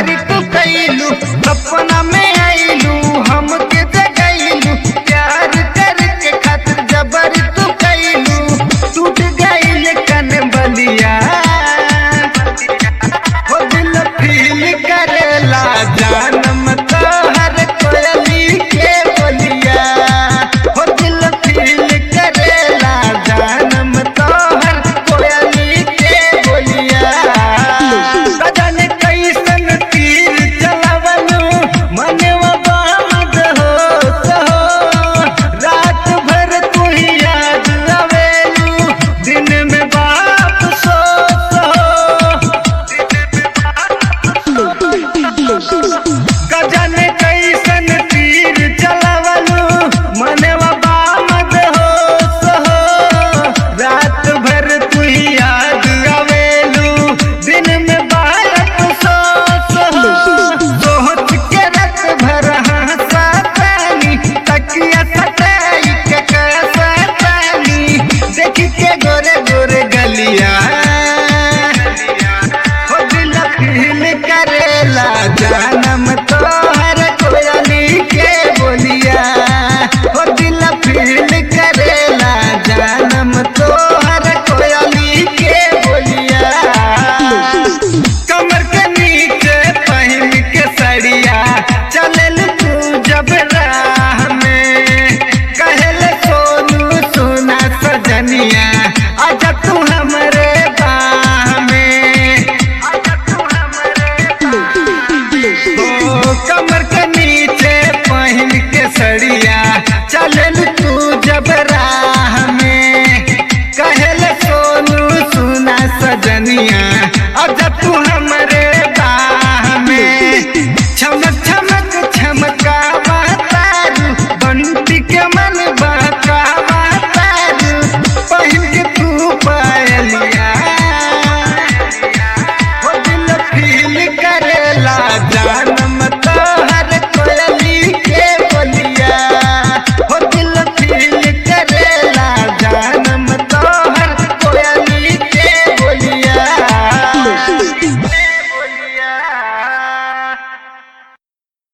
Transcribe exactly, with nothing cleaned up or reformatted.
जबरी तू कैलू सपना में आईलू हमके जगैलू प्यार करके खातिर जबरी तू कैलू टूट गईल कन बलिया हो दिल फील करेला जानम तोहर कोयली के बोलिया हो दिल फील करेला जानम तोहर कोयली के बोलिया सजन कैसन तीर चलावलू मनवा बामद हो सहो रात भर तू ही याद आवेलू दिन में बाप सो गजन कैसन तीर चलावलू मनवा बामद हो सहो रात भर तू ही याद आवेलू दिन में बाप सो सोच के रात भर हंसा पानी तकिया सटाई के कैसा पानी देख के गोरे गोरे गलिया हो दिल फील करेला जान